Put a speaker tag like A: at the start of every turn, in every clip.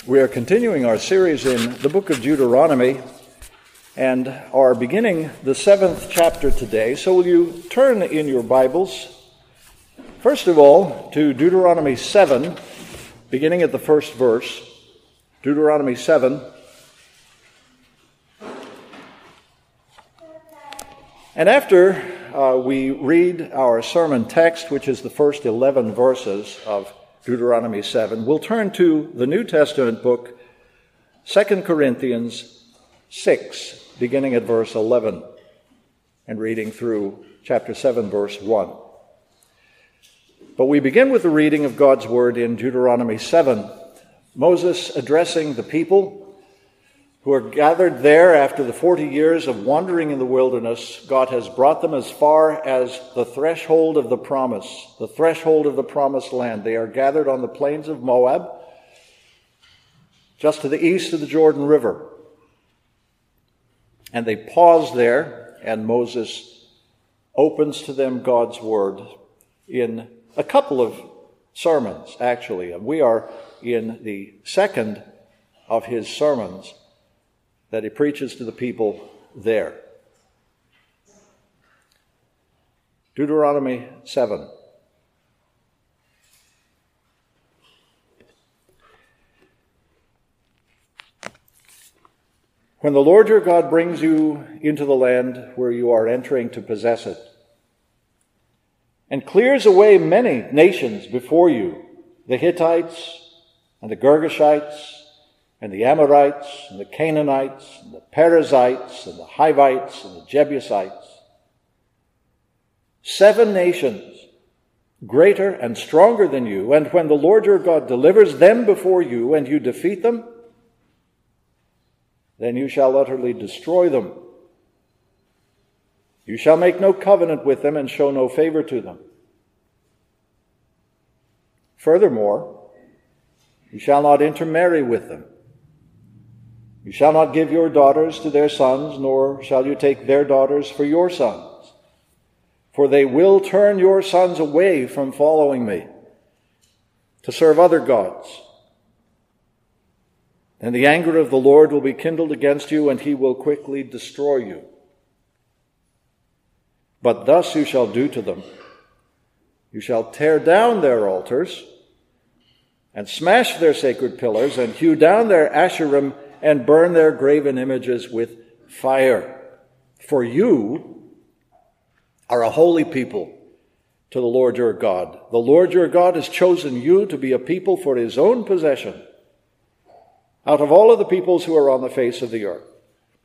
A: We are continuing our series in the book of Deuteronomy and are beginning the 7th chapter today. So will you turn in your Bibles, first of all, to Deuteronomy 7, beginning at the first verse. Deuteronomy 7. And after we read our sermon text, which is the first 11 verses of Deuteronomy 7, we'll turn to the New Testament book, 2 Corinthians 6, beginning at verse 11, and reading through chapter 7, verse 1. But we begin with the reading of God's word in Deuteronomy 7. Moses addressing the people who are gathered there after the 40 years of wandering in the wilderness. God has brought them as far as the threshold of the promise, the threshold of the promised land. They are gathered on the plains of Moab, just to the east of the Jordan River. And they pause there, and Moses opens to them God's word in a couple of sermons, actually. And we are in the second of his sermons that he preaches to the people there. Deuteronomy 7. When the Lord your God brings you into the land where you are entering to possess it, and clears away many nations before you, the Hittites and the Girgashites, and the Amorites, and the Canaanites, and the Perizzites, and the Hivites, and the Jebusites. 7 nations, greater and stronger than you, and when the Lord your God delivers them before you, and you defeat them, then you shall utterly destroy them. You shall make no covenant with them, and show no favor to them. Furthermore, you shall not intermarry with them. You shall not give your daughters to their sons, nor shall you take their daughters for your sons. For they will turn your sons away from following me to serve other gods. And the anger of the Lord will be kindled against you, and he will quickly destroy you. But thus you shall do to them. You shall tear down their altars, and smash their sacred pillars, and hew down their Asherim, and burn their graven images with fire. For you are a holy people to the Lord your God. The Lord your God has chosen you to be a people for his own possession out of all of the peoples who are on the face of the earth.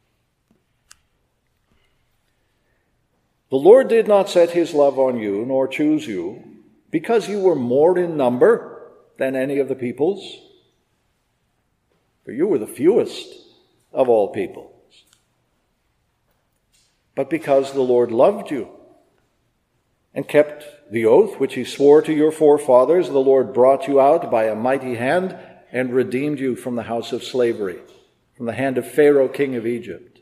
A: The Lord did not set his love on you, nor choose you, because you were more in number than any of the peoples, for you were the fewest of all peoples. But because the Lord loved you and kept the oath which he swore to your forefathers, the Lord brought you out by a mighty hand and redeemed you from the house of slavery, from the hand of Pharaoh, king of Egypt.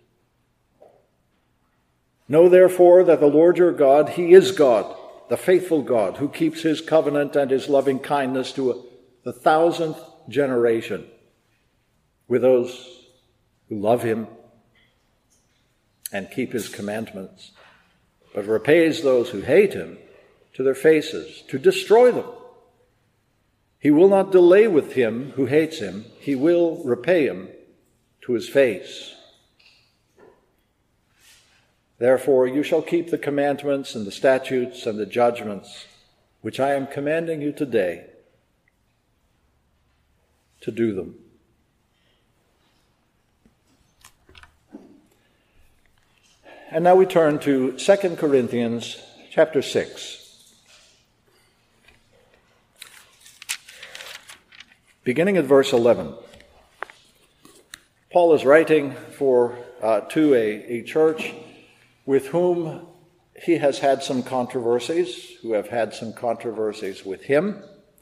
A: Know therefore that the Lord your God, he is God, the faithful God, who keeps his covenant and his loving kindness to the 1,000th generation, with those who love him and keep his commandments, but repays those who hate him to their faces, to destroy them. He will not delay with him who hates him. He will repay him to his face. Therefore you shall keep the commandments and the statutes and the judgments which I am commanding you today, to do them. And now we turn to 2 Corinthians chapter 6. Beginning at verse 11. Paul is writing to a church with whom he has had some controversies, who have had some controversies with him.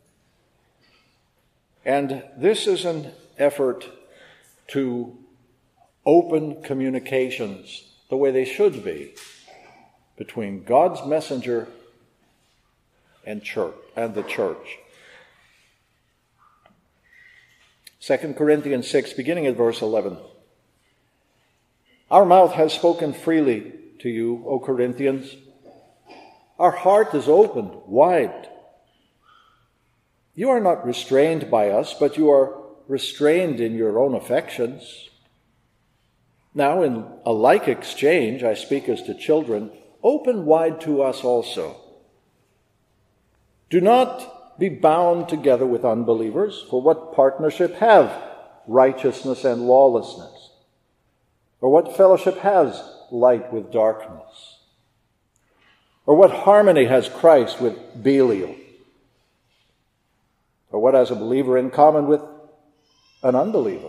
A: And this is an effort to open communications the way they should be between God's messenger and the church. 2 Corinthians 6, beginning at verse 11. Our mouth has spoken freely to you, O Corinthians. Our heart is opened wide. You are not restrained by us, but you are restrained in your own affections. Now, in a like exchange, I speak as to children, open wide to us also. Do not be bound together with unbelievers, for what partnership have righteousness and lawlessness? Or what fellowship has light with darkness? Or what harmony has Christ with Belial? Or what has a believer in common with an unbeliever?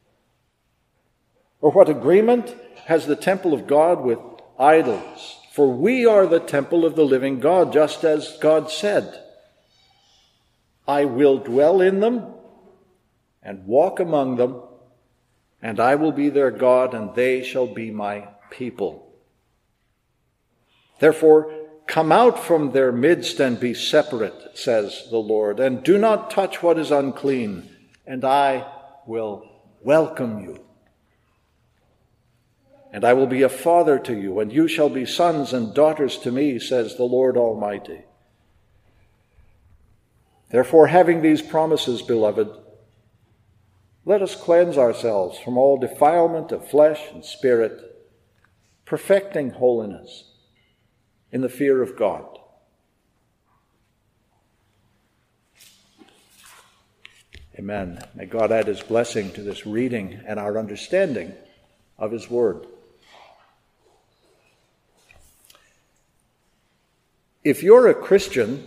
A: Or what agreement has the temple of God with idols? For we are the temple of the living God, just as God said, I will dwell in them and walk among them, and I will be their God, and they shall be my people. Therefore, come out from their midst and be separate, says the Lord, and do not touch what is unclean, and I will welcome you. And I will be a father to you, and you shall be sons and daughters to me, says the Lord Almighty. Therefore, having these promises, beloved, let us cleanse ourselves from all defilement of flesh and spirit, perfecting holiness in the fear of God. Amen. May God add his blessing to this reading and our understanding of his word. If you're a Christian,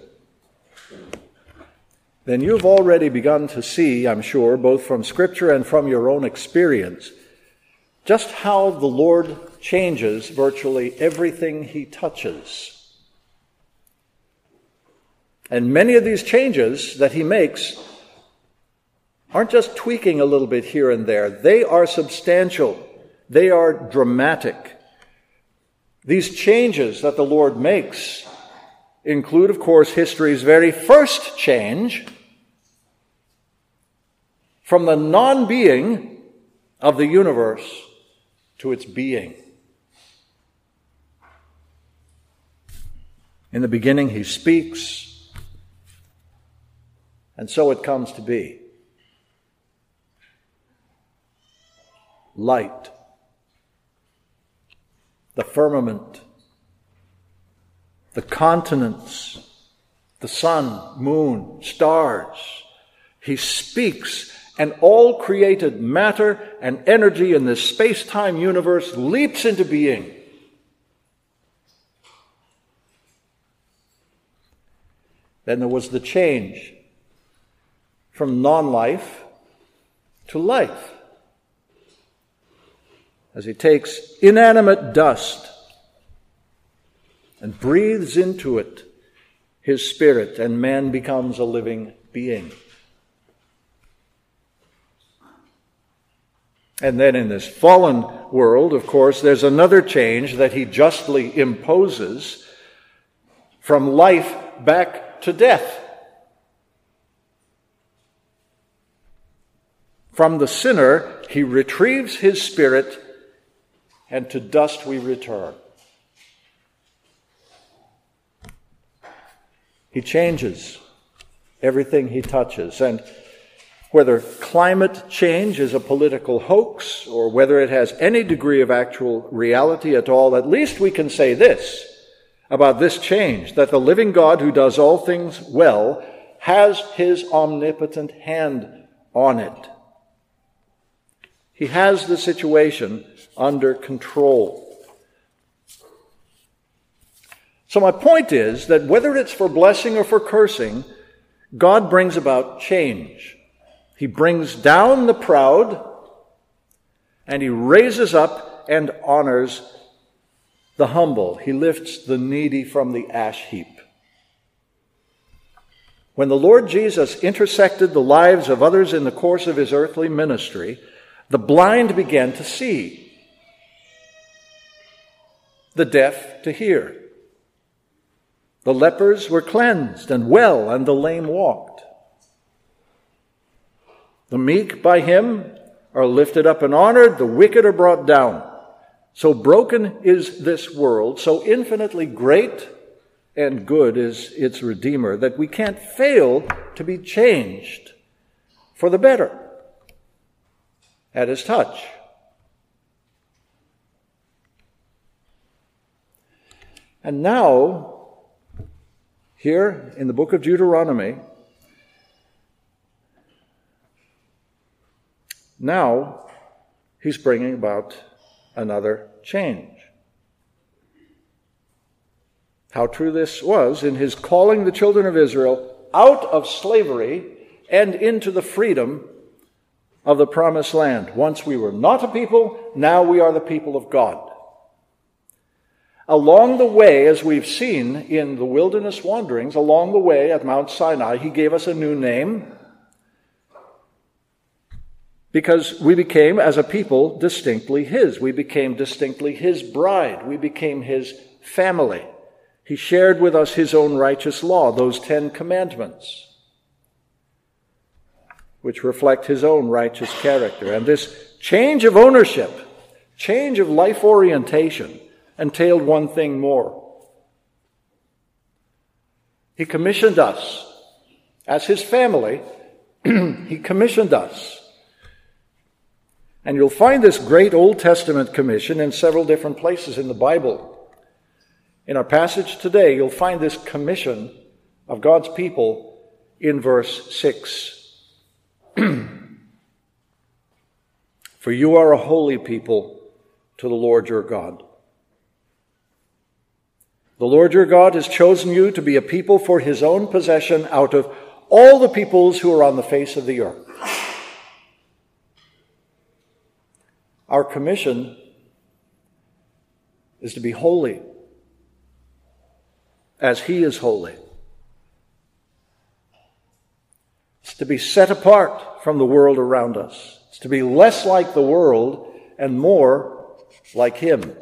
A: then you've already begun to see, I'm sure, both from Scripture and from your own experience, just how the Lord changes virtually everything he touches. And many of these changes that he makes aren't just tweaking a little bit here and there. They are substantial. They are dramatic. These changes that the Lord makes include, of course, history's very first change from the non-being of the universe to its being. In the beginning, he speaks, and so it comes to be. Light, the firmament, the continents, the sun, moon, stars. He speaks, and all created matter and energy in this space-time universe leaps into being. Then there was the change from non-life to life, as he takes inanimate dust and breathes into it his spirit, and man becomes a living being. And then in this fallen world, of course, there's another change that he justly imposes from life back to death. From the sinner, he retrieves his spirit, and to dust we return. He changes everything he touches. And whether climate change is a political hoax or whether it has any degree of actual reality at all, at least we can say this about this change, that the living God who does all things well has his omnipotent hand on it. He has the situation under control. So my point is that whether it's for blessing or for cursing, God brings about change. He brings down the proud, and he raises up and honors the humble. He lifts the needy from the ash heap. When the Lord Jesus intersected the lives of others in the course of his earthly ministry, the blind began to see, the deaf to hear. The lepers were cleansed and well, and the lame walked. The meek by him are lifted up and honored, the wicked are brought down. So broken is this world, so infinitely great and good is its Redeemer, that we can't fail to be changed for the better at his touch. And now, here in the book of Deuteronomy, now he's bringing about another change. How true this was in his calling the children of Israel out of slavery and into the freedom of the promised land. Once we were not a people, now we are the people of God. Along the way, as we've seen in the wilderness wanderings, along the way at Mount Sinai, he gave us a new name because we became, as a people, distinctly his. We became distinctly his bride. We became his family. He shared with us his own righteous law, those 10 commandments, which reflect his own righteous character. And this change of ownership, change of life orientation, entailed one thing more. He commissioned us, as his family, he commissioned us. And you'll find this great Old Testament commission in several different places in the Bible. In our passage today, you'll find this commission of God's people in verse 6. For you are a holy people to the Lord your God. The Lord your God has chosen you to be a people for his own possession out of all the peoples who are on the face of the earth. Our commission is to be holy as he is holy. It's to be set apart from the world around us. It's to be less like the world and more like him.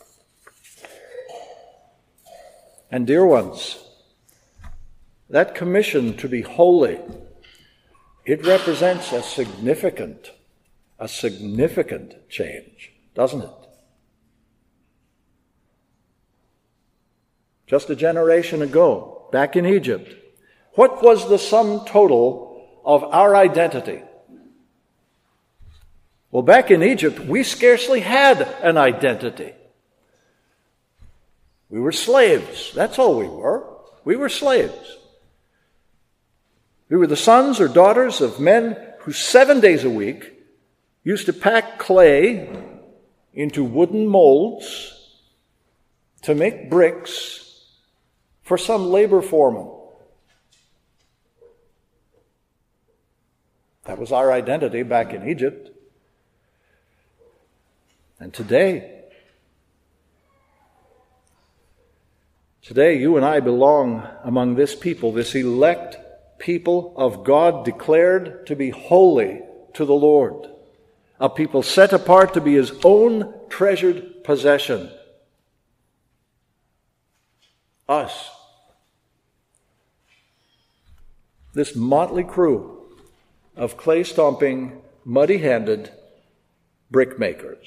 A: And dear ones, that commission to be holy, it represents a significant change, doesn't it? Just a generation ago, back in Egypt, what was the sum total of our identity? Well, back in Egypt, we scarcely had an identity. We were slaves. That's all we were. We were slaves. We were the sons or daughters of men who 7 days a week used to pack clay into wooden molds to make bricks for some labor foreman. That was our identity back in Egypt. And today you and I belong among this people, this elect people of God declared to be holy to the Lord. A people set apart to be his own treasured possession. Us. This motley crew of clay-stomping, muddy-handed brickmakers.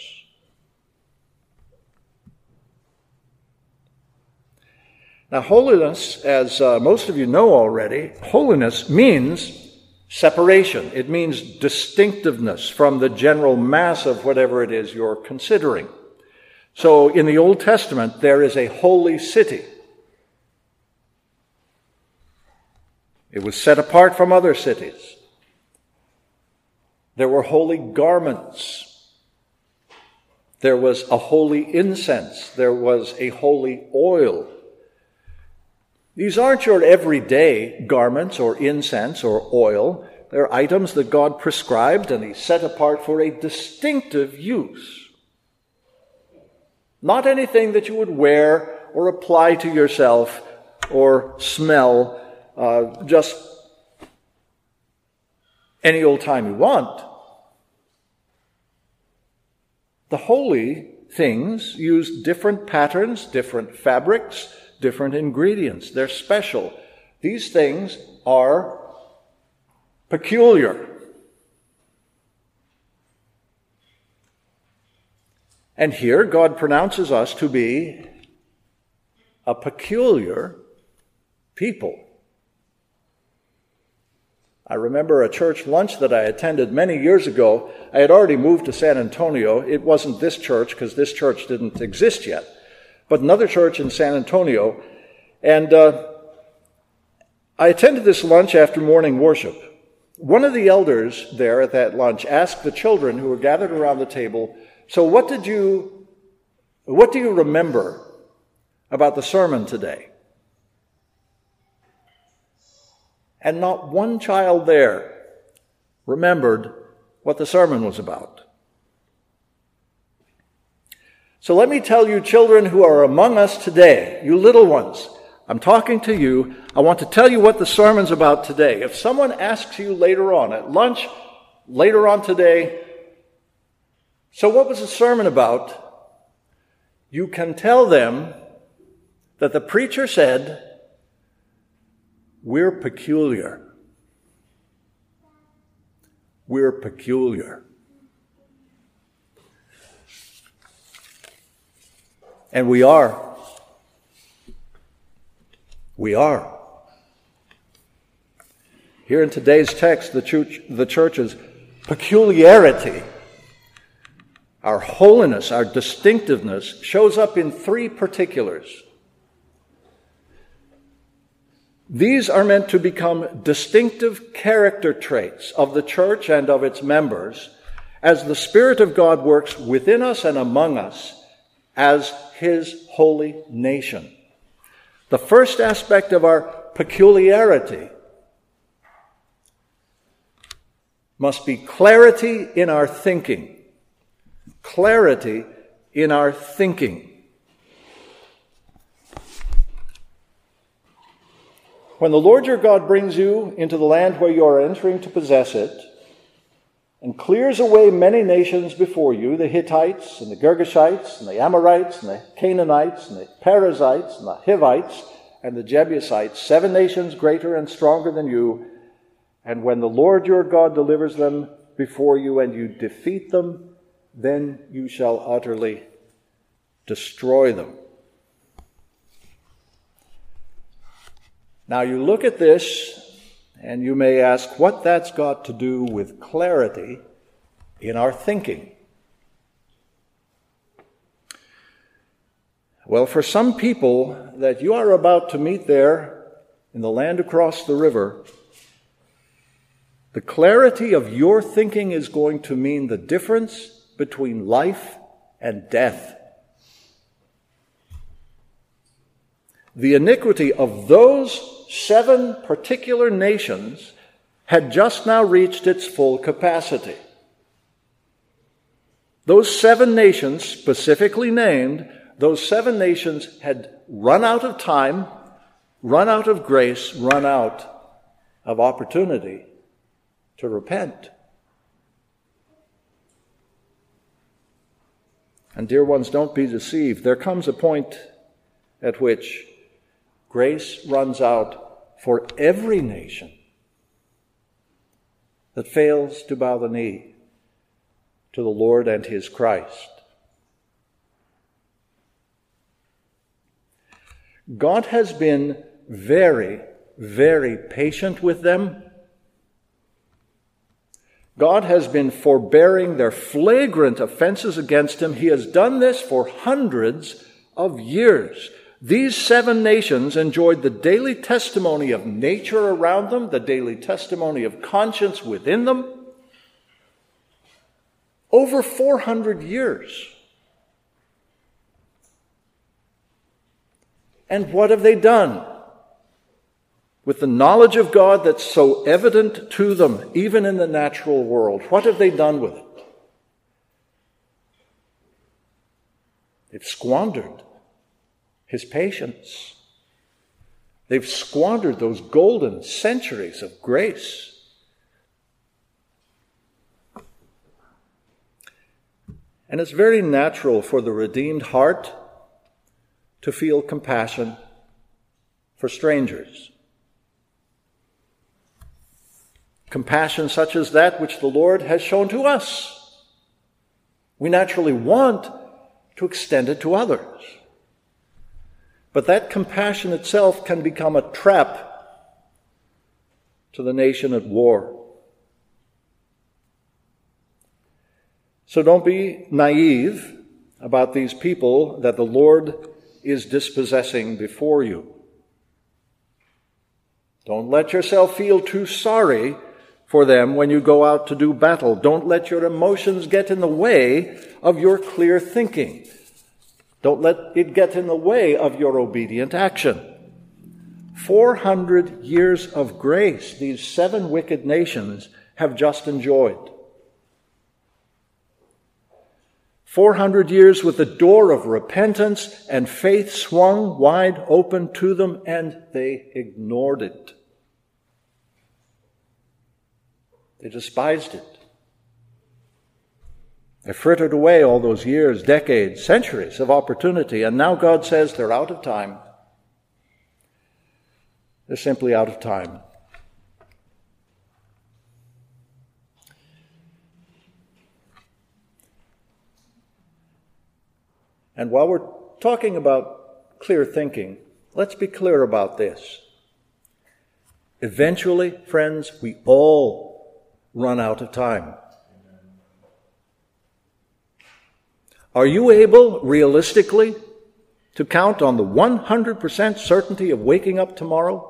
A: Now, holiness, as most of you know already, holiness means separation. It means distinctiveness from the general mass of whatever it is you're considering. So in the Old Testament, there is a holy city. It was set apart from other cities. There were holy garments. There was a holy incense. There was a holy oil. These aren't your everyday garments or incense or oil. They're items that God prescribed and he set apart for a distinctive use. Not anything that you would wear or apply to yourself or smell just any old time you want. The holy things use different patterns, different fabrics, different ingredients. They're special. These things are peculiar. And here God pronounces us to be a peculiar people. I remember a church lunch that I attended many years ago. I had already moved to San Antonio. It wasn't this church because this church didn't exist yet, but another church in San Antonio. And I attended this lunch after morning worship. One of the elders there at that lunch asked the children who were gathered around the table, "So what do you remember about the sermon today?" And not one child there remembered what the sermon was about. So let me tell you, children who are among us today, you little ones, I'm talking to you. I want to tell you what the sermon's about today. If someone asks you later on at lunch, later on today, "So what was the sermon about?" you can tell them that the preacher said, "We're peculiar. We're peculiar." And we are. We are. Here in today's text, the church's peculiarity, our holiness, our distinctiveness, shows up in three particulars. These are meant to become distinctive character traits of the church and of its members as the Spirit of God works within us and among us as His holy nation. The first aspect of our peculiarity must be clarity in our thinking. Clarity in our thinking. When the Lord your God brings you into the land where you are entering to possess it, and clears away many nations before you, the Hittites and the Girgashites and the Amorites and the Canaanites and the Perizzites and the Hivites and the Jebusites, 7 nations greater and stronger than you, and when the Lord your God delivers them before you and you defeat them, then you shall utterly destroy them. Now you look at this and you may ask what that's got to do with clarity in our thinking. Well, for some people that you are about to meet there in the land across the river, the clarity of your thinking is going to mean the difference between life and death. The iniquity of those 7 particular nations had just now reached its full capacity. Those 7 nations, specifically named, those 7 nations had run out of time, run out of grace, run out of opportunity to repent. And dear ones, don't be deceived. There comes a point at which grace runs out for every nation that fails to bow the knee to the Lord and His Christ. God has been very, very patient with them. God has been forbearing their flagrant offenses against Him. He has done this for hundreds of years. These 7 nations enjoyed the daily testimony of nature around them, the daily testimony of conscience within them, over 400 years. And what have they done with the knowledge of God that's so evident to them, even in the natural world? What have they done with it? They've squandered His patience. They've squandered those golden centuries of grace. And it's very natural for the redeemed heart to feel compassion for strangers. Compassion such as that which the Lord has shown to us. We naturally want to extend it to others. But that compassion itself can become a trap to the nation at war. So don't be naive about these people that the Lord is dispossessing before you. Don't let yourself feel too sorry for them when you go out to do battle. Don't let your emotions get in the way of your clear thinking. Don't let it get in the way of your obedient action. 400 years of grace these 7 wicked nations have just enjoyed. 400 years with the door of repentance and faith swung wide open to them, and they ignored it. They despised it. They frittered away all those years, decades, centuries of opportunity, and now God says they're out of time. They're simply out of time. And while we're talking about clear thinking, let's be clear about this. Eventually, friends, we all run out of time. Are you able, realistically, to count on the 100% certainty of waking up tomorrow?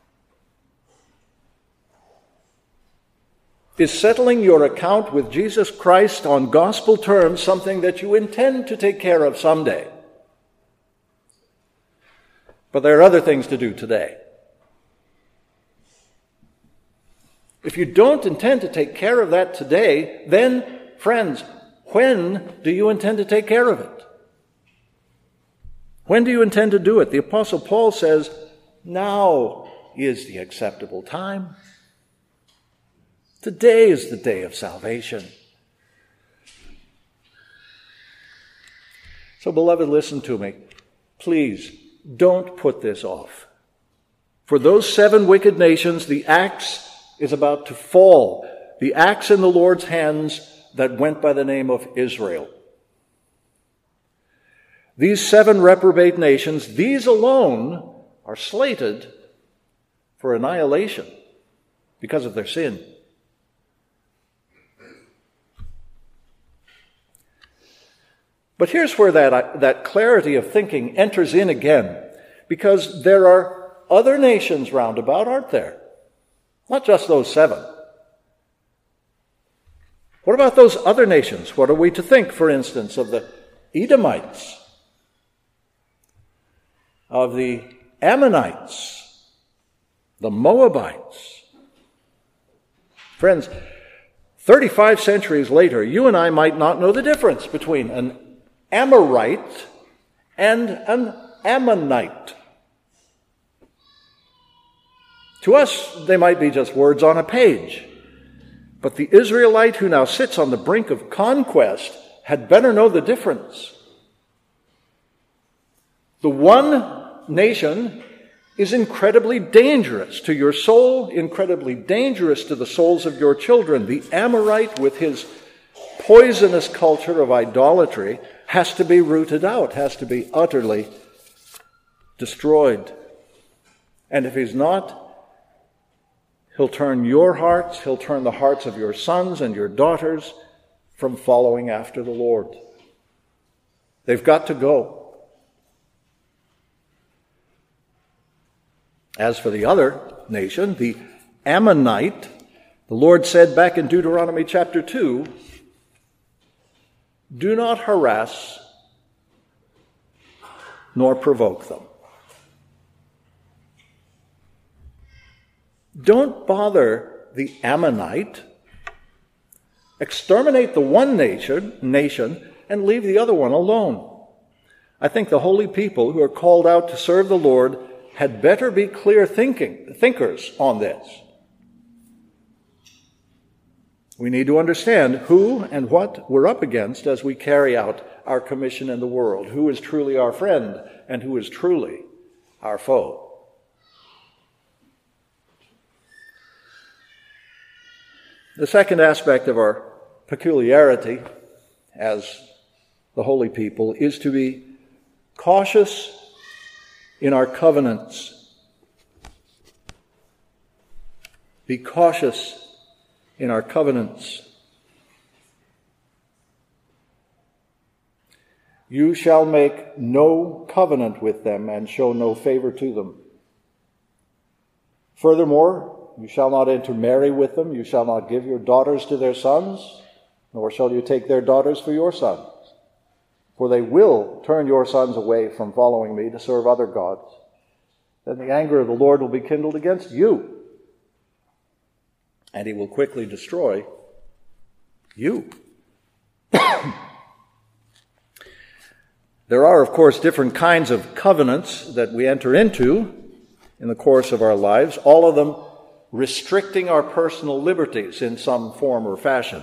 A: Is settling your account with Jesus Christ on gospel terms something that you intend to take care of someday? But there are other things to do today. If you don't intend to take care of that today, then, friends, when do you intend to take care of it? When do you intend to do it? The Apostle Paul says, now is the acceptable time. Today is the day of salvation. So, beloved, listen to me. Please, don't put this off. For those 7 wicked nations, the axe is about to fall. The axe in the Lord's hands that went by the name of Israel. These 7 reprobate nations, these alone are slated for annihilation because of their sin. But here's where that clarity of thinking enters in again, because there are other nations round about, aren't there? Not just those 7. What about those other nations? What are we to think, for instance, of the Edomites, of the Ammonites, the Moabites? Friends, 35 centuries later, you and I might not know the difference between an Amorite and an Ammonite. To us, they might be just words on a page. But the Israelite who now sits on the brink of conquest had better know the difference. The one nation is incredibly dangerous to your soul, incredibly dangerous to the souls of your children. The Amorite, with his poisonous culture of idolatry, has to be rooted out, has to be utterly destroyed. And if he's not, he'll turn your hearts, he'll turn the hearts of your sons and your daughters from following after the Lord. They've got to go. As for the other nation, the Ammonite, the Lord said back in Deuteronomy chapter 2, do not harass nor provoke them. Don't bother the Ammonite. Exterminate the one nation and leave the other one alone. I think the holy people who are called out to serve the Lord had better be clear thinkers on this. We need to understand who and what we're up against as we carry out our commission in the world. Who is truly our friend and who is truly our foe. The second aspect of our peculiarity as the holy people, is to be cautious in our covenants. Be cautious in our covenants. You shall make no covenant with them and show no favor to them. Furthermore, you shall not intermarry with them. You shall not give your daughters to their sons, nor shall you take their daughters for your sons. For they will turn your sons away from following me to serve other gods. Then the anger of the Lord will be kindled against you, and he will quickly destroy you. There are, of course, different kinds of covenants that we enter into in the course of our lives, all of them restricting our personal liberties in some form or fashion.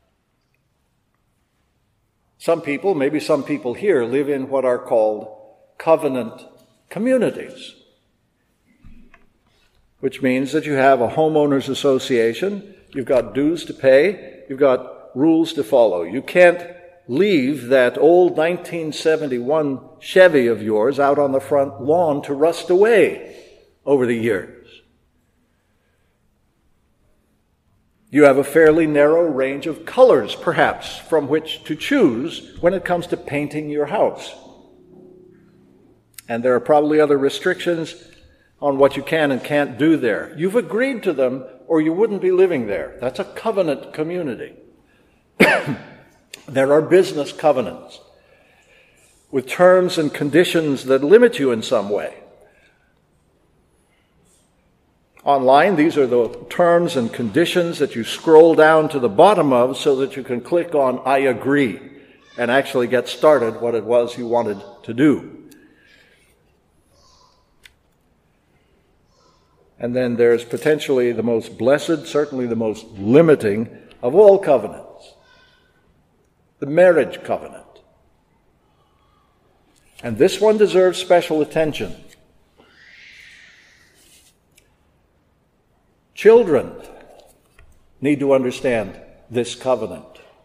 A: Some people, maybe some people here, live in what are called covenant communities, which means that you have a homeowners association, you've got dues to pay, you've got rules to follow. You can't leave that old 1971 Chevy of yours out on the front lawn to rust away over the years. You have a fairly narrow range of colors, perhaps, from which to choose when it comes to painting your house. And there are probably other restrictions on what you can and can't do there. You've agreed to them, or you wouldn't be living there. That's a covenant community. There are business covenants with terms and conditions that limit you in some way. Online, these are the terms and conditions that you scroll down to the bottom of so that you can click on I agree and actually get started what it was you wanted to do. And then there's potentially the most blessed, certainly the most limiting of all covenants, the marriage covenant. And this one deserves special attention. Children need to understand this covenant.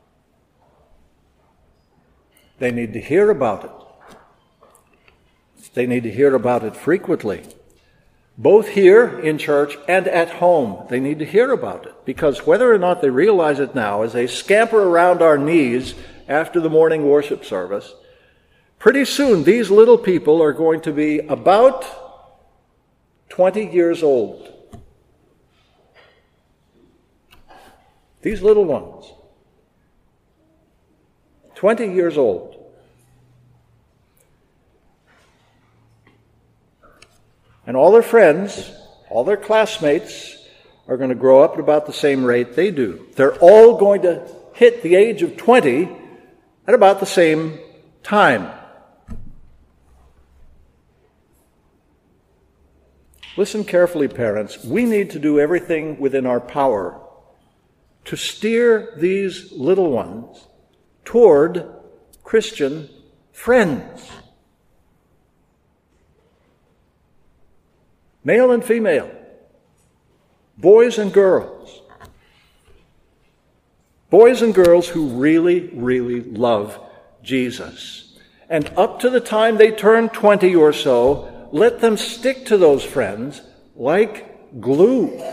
A: They need to hear about it. They need to hear about it frequently. Both here in church and at home, they need to hear about it. Because whether or not they realize it now, as they scamper around our knees after the morning worship service, pretty soon these little people are going to be about 20 years old. These little ones, 20 years old. And all their friends, all their classmates are going to grow up at about the same rate they do. They're all going to hit the age of 20 at about the same time. Listen carefully, parents. We need to do everything within our power to steer these little ones toward Christian friends. Male and female, boys and girls. Boys and girls who really, really love Jesus. And up to the time they turn 20 or so, let them stick to those friends like glue.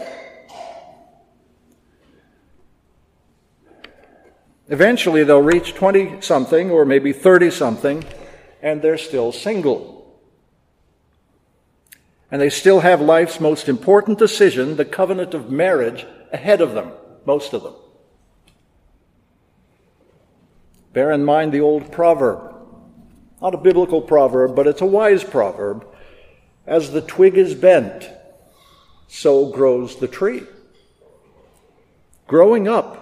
A: Eventually they'll reach 20-something or maybe 30-something, and they're still single. And they still have life's most important decision, the covenant of marriage, ahead of them, most of them. Bear in mind the old proverb, not a biblical proverb, but it's a wise proverb. As the twig is bent, so grows the tree. Growing up,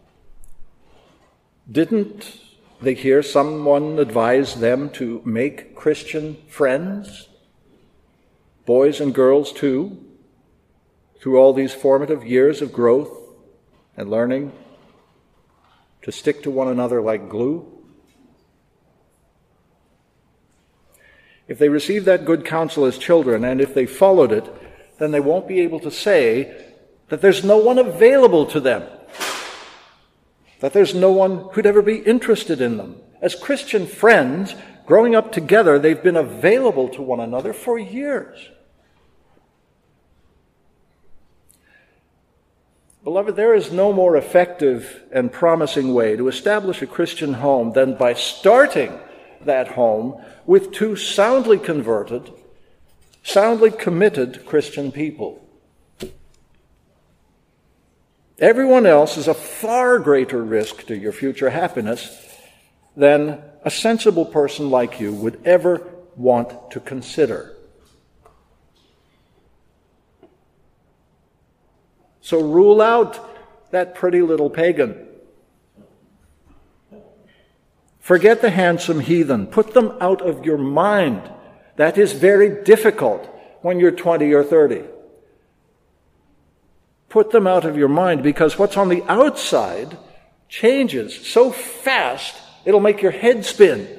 A: didn't they hear someone advise them to make Christian friends? Boys and girls too, through all these formative years of growth and learning, to stick to one another like glue. If they received that good counsel as children, and if they followed it, then they won't be able to say that there's no one available to them, that there's no one who'd ever be interested in them. As Christian friends, growing up together, they've been available to one another for years. Beloved, there is no more effective and promising way to establish a Christian home than by starting that home with two soundly converted, soundly committed Christian people. Everyone else is a far greater risk to your future happiness than a sensible person like you would ever want to consider. So rule out that pretty little pagan. Forget the handsome heathen. Put them out of your mind. That is very difficult when you're 20 or 30. Put them out of your mind, because what's on the outside changes so fast it'll make your head spin.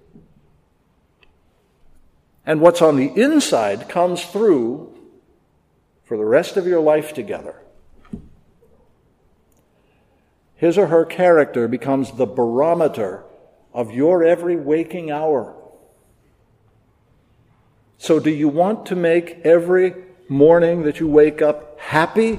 A: And what's on the inside comes through for the rest of your life together. His or her character becomes the barometer of your every waking hour. So do you want to make every morning that you wake up happy?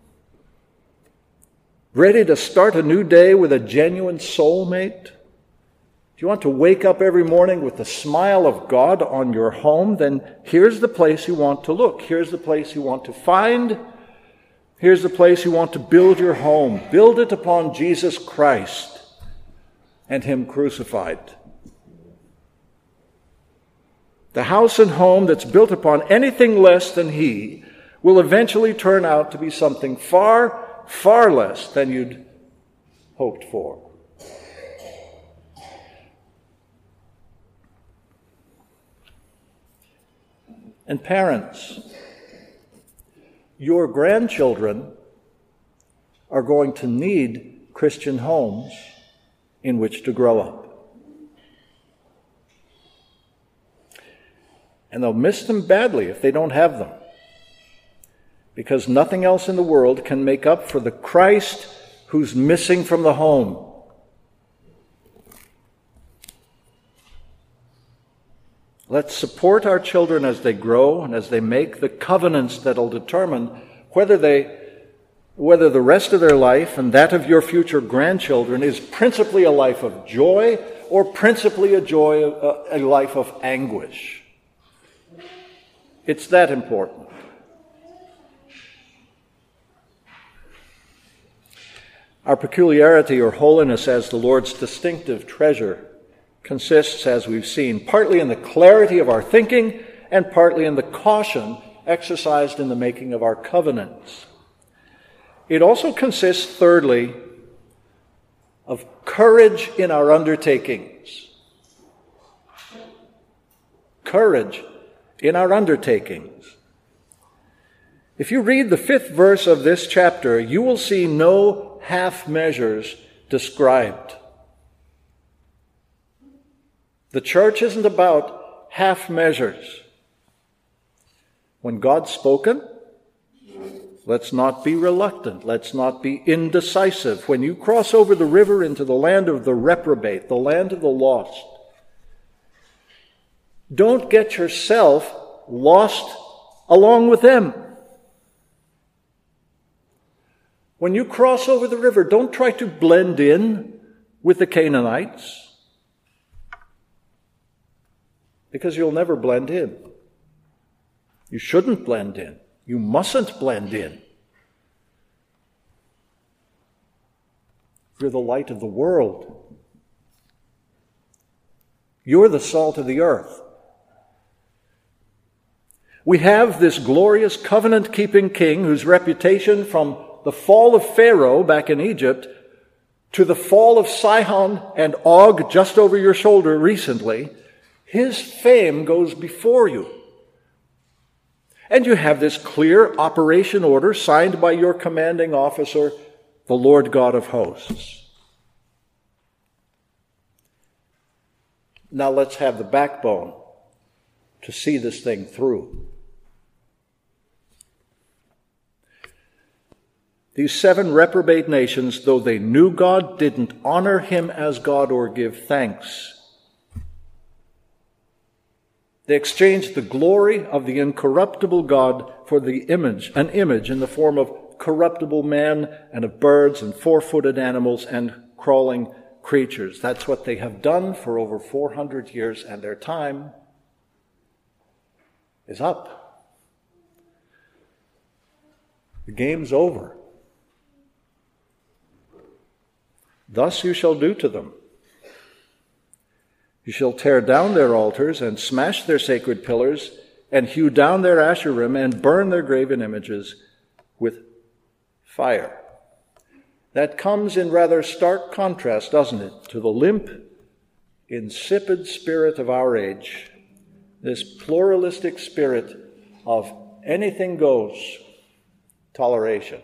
A: Ready to start a new day with a genuine soulmate? Do you want to wake up every morning with the smile of God on your home? Then here's the place you want to look. Here's the place you want to find. Here's the place you want to build your home. Build it upon Jesus Christ and Him crucified. The house and home that's built upon anything less than He will eventually turn out to be something far, far less than you'd hoped for. And parents, your grandchildren are going to need Christian homes in which to grow up. And they'll miss them badly if they don't have them, because nothing else in the world can make up for the Christ who's missing from the home. Let's support our children as they grow and as they make the covenants that'll determine whether the rest of their life and that of your future grandchildren is principally a life of joy or principally a life of anguish. It's that important. Our peculiarity or holiness as the Lord's distinctive treasure consists, as we've seen, partly in the clarity of our thinking and partly in the caution exercised in the making of our covenants. It also consists, thirdly, of courage in our undertakings. Courage in our undertakings. If you read the 5th verse of this chapter, you will see no half measures described. The church isn't about half measures. When God's spoken, let's not be reluctant. Let's not be indecisive. When you cross over the river into the land of the reprobate, the land of the lost, don't get yourself lost along with them. When you cross over the river, don't try to blend in with the Canaanites, because you'll never blend in. You shouldn't blend in. You mustn't blend in. You're the light of the world. You're the salt of the earth. We have this glorious covenant-keeping king whose reputation from the fall of Pharaoh back in Egypt to the fall of Sihon and Og just over your shoulder recently, his fame goes before you. And you have this clear operation order signed by your commanding officer, the Lord God of hosts. Now let's have the backbone to see this thing through. These 7 reprobate nations, though they knew God, didn't honor him as God or give thanks. They exchanged the glory of the incorruptible God for an image in the form of corruptible man and of birds and 4-footed animals and crawling creatures. That's what they have done for over 400 years, and their time is up. The game's over. Thus you shall do to them. You shall tear down their altars and smash their sacred pillars and hew down their Asherim and burn their graven images with fire. That comes in rather stark contrast, doesn't it, to the limp, insipid spirit of our age, this pluralistic spirit of anything goes toleration.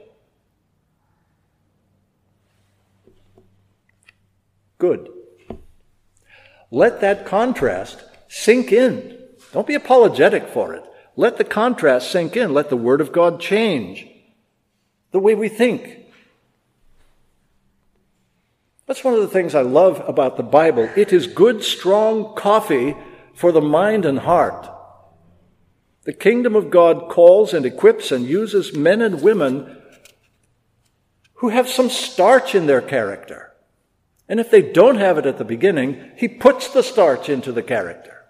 A: Good. Let that contrast sink in. Don't be apologetic for it. Let the contrast sink in. Let the Word of God change the way we think. That's one of the things I love about the Bible. It is good, strong coffee for the mind and heart. The kingdom of God calls and equips and uses men and women who have some starch in their character. And if they don't have it at the beginning, he puts the starch into the character.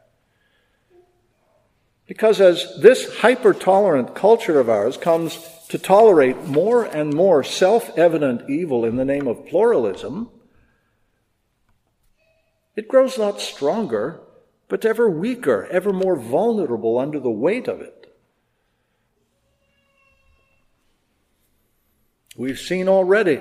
A: Because as this hyper-tolerant culture of ours comes to tolerate more and more self-evident evil in the name of pluralism, it grows not stronger, but ever weaker, ever more vulnerable under the weight of it. We've seen already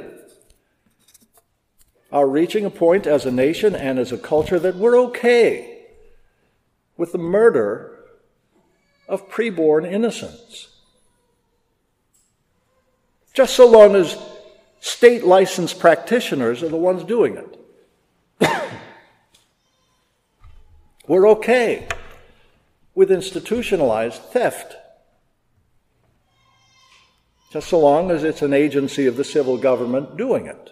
A: are reaching a point as a nation and as a culture that we're okay with the murder of preborn innocents. Just so long as state licensed practitioners are the ones doing it. We're okay with institutionalized theft. Just so long as it's an agency of the civil government doing it.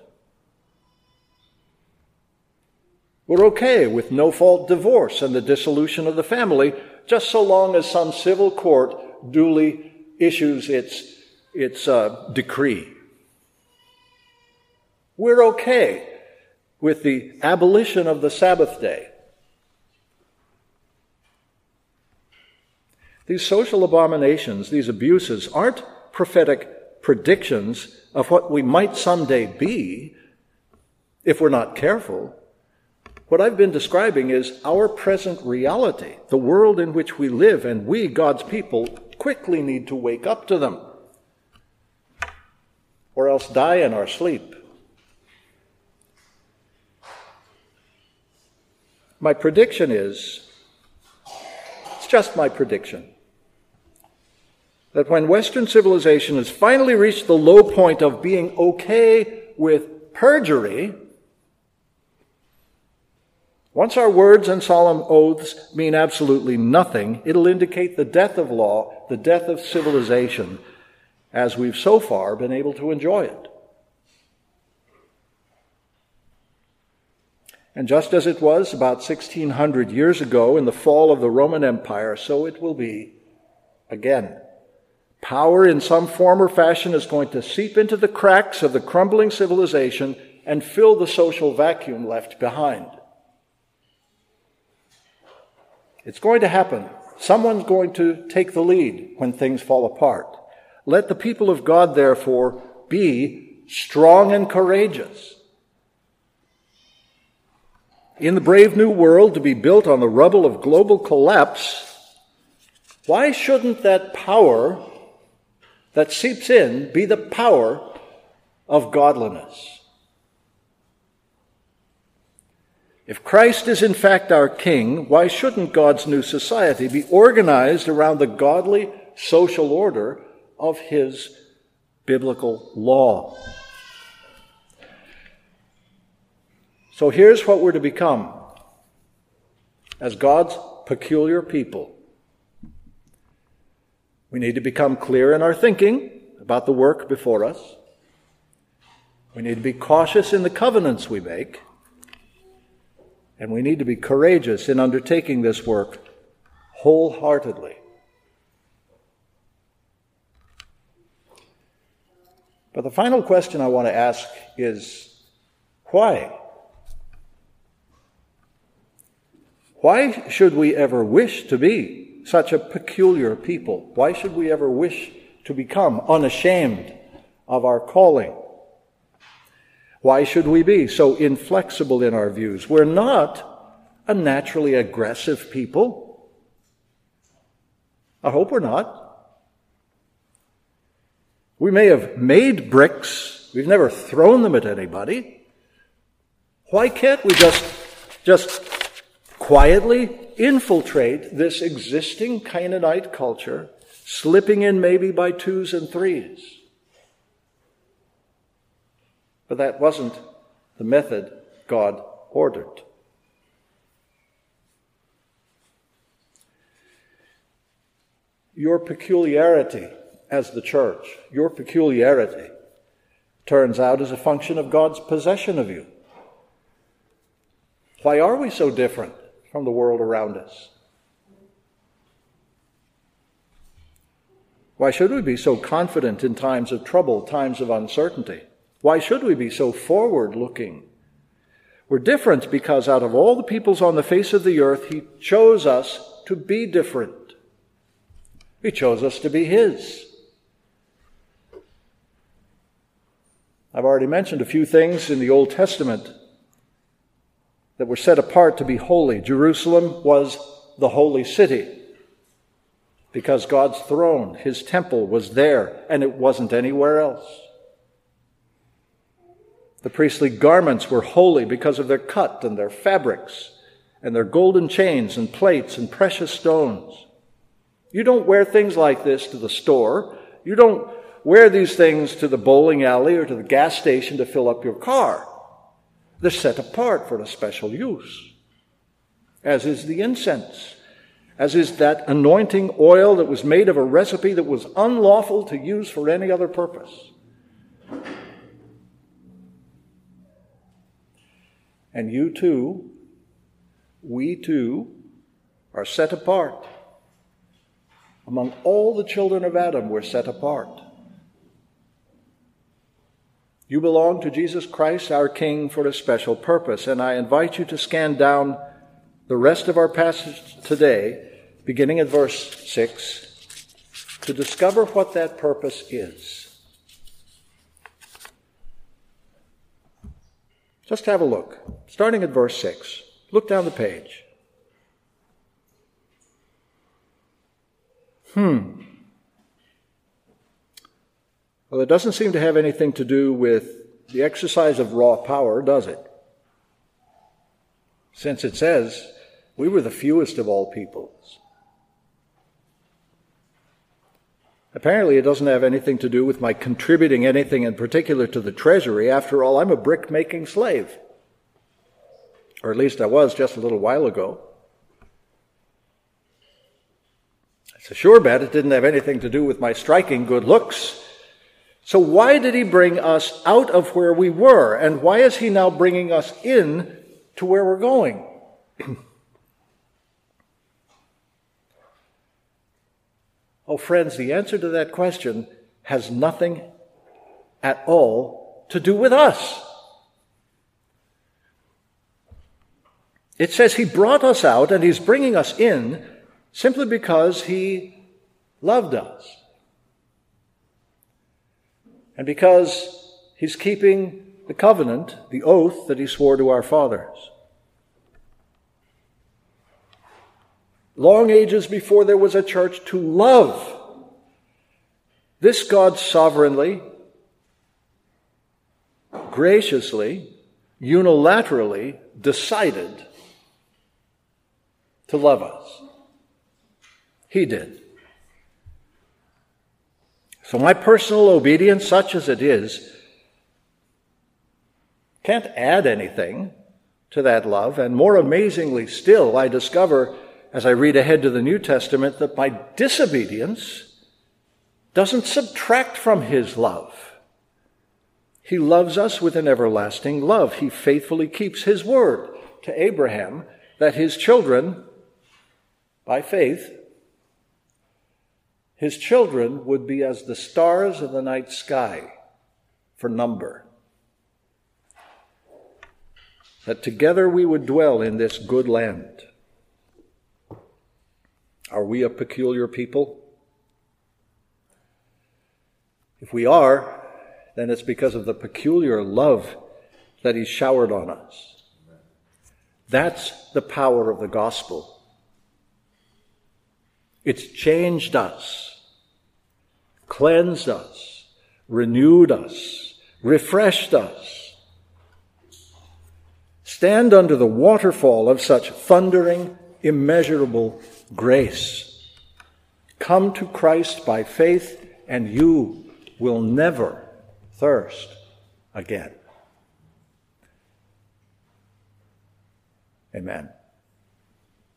A: We're okay with no-fault divorce and the dissolution of the family, just so long as some civil court duly issues its decree. We're okay with the abolition of the Sabbath day. These social abominations, these abuses, aren't prophetic predictions of what we might someday be if we're not careful. What I've been describing is our present reality, the world in which we live, and we, God's people, quickly need to wake up to them, or else die in our sleep. My prediction is, it's just my prediction, that when Western civilization has finally reached the low point of being okay with perjury, once our words and solemn oaths mean absolutely nothing, it'll indicate the death of law, the death of civilization, as we've so far been able to enjoy it. And just as it was about 1600 years ago in the fall of the Roman Empire, so it will be again. Power in some form or fashion is going to seep into the cracks of the crumbling civilization and fill the social vacuum left behind. It's going to happen. Someone's going to take the lead when things fall apart. Let the people of God, therefore, be strong and courageous. In the brave new world to be built on the rubble of global collapse, why shouldn't that power that seeps in be the power of godliness? If Christ is in fact our King, why shouldn't God's new society be organized around the godly social order of his biblical law? So here's what we're to become as God's peculiar people. We need to become clear in our thinking about the work before us. We need to be cautious in the covenants we make. And we need to be courageous in undertaking this work wholeheartedly. But the final question I want to ask is, why? Why should we ever wish to be such a peculiar people? Why should we ever wish to become unashamed of our calling? Why should we be so inflexible in our views? We're not a naturally aggressive people. I hope we're not. We may have made bricks. We've never thrown them at anybody. Why can't we just quietly infiltrate this existing Canaanite culture, slipping in maybe by twos and threes? But that wasn't the method God ordered. Your peculiarity as the church, your peculiarity, turns out is a function of God's possession of you. Why are we so different from the world around us? Why should we be so confident in times of trouble, times of uncertainty? Why should we be so forward-looking? We're different because out of all the peoples on the face of the earth, He chose us to be different. He chose us to be His. I've already mentioned a few things in the Old Testament that were set apart to be holy. Jerusalem was the holy city because God's throne, His temple, was there, and it wasn't anywhere else. The priestly garments were holy because of their cut and their fabrics and their golden chains and plates and precious stones. You don't wear things like this to the store. You don't wear these things to the bowling alley or to the gas station to fill up your car. They're set apart for a special use, as is the incense, as is that anointing oil that was made of a recipe that was unlawful to use for any other purpose. And you too, we too, are set apart. Among all the children of Adam, we're set apart. You belong to Jesus Christ, our King, for a special purpose, and I invite you to scan down the rest of our passage today, beginning at verse 6, to discover what that purpose is. Just have a look. Starting at verse 6. Look down the page. Well, it doesn't seem to have anything to do with the exercise of raw power, does it? Since it says, we were the fewest of all peoples. Apparently, it doesn't have anything to do with my contributing anything in particular to the treasury. After all, I'm a brick-making slave. Or at least I was just a little while ago. It's a sure bet it didn't have anything to do with my striking good looks. So why did He bring us out of where we were? And why is He now bringing us in to where we're going? Oh, friends, the answer to that question has nothing at all to do with us. It says He brought us out and He's bringing us in simply because He loved us. And because He's keeping the covenant, the oath that He swore to our fathers. Long ages before there was a church to love, this God sovereignly, graciously, unilaterally decided to love us. He did. So my personal obedience, such as it is, can't add anything to that love. And more amazingly still, I discover, as I read ahead to the New Testament, that my disobedience doesn't subtract from His love. He loves us with an everlasting love. He faithfully keeps his word to Abraham that his children, by faith, his children would be as the stars of the night sky for number. That together we would dwell in this good land. Are we a peculiar people? If we are, then it's because of the peculiar love that he showered on us. That's the power of the gospel. It's changed us, cleansed us, renewed us, refreshed us. Stand under the waterfall of such thundering, immeasurable grace. Come to Christ by faith, and you will never thirst again. Amen.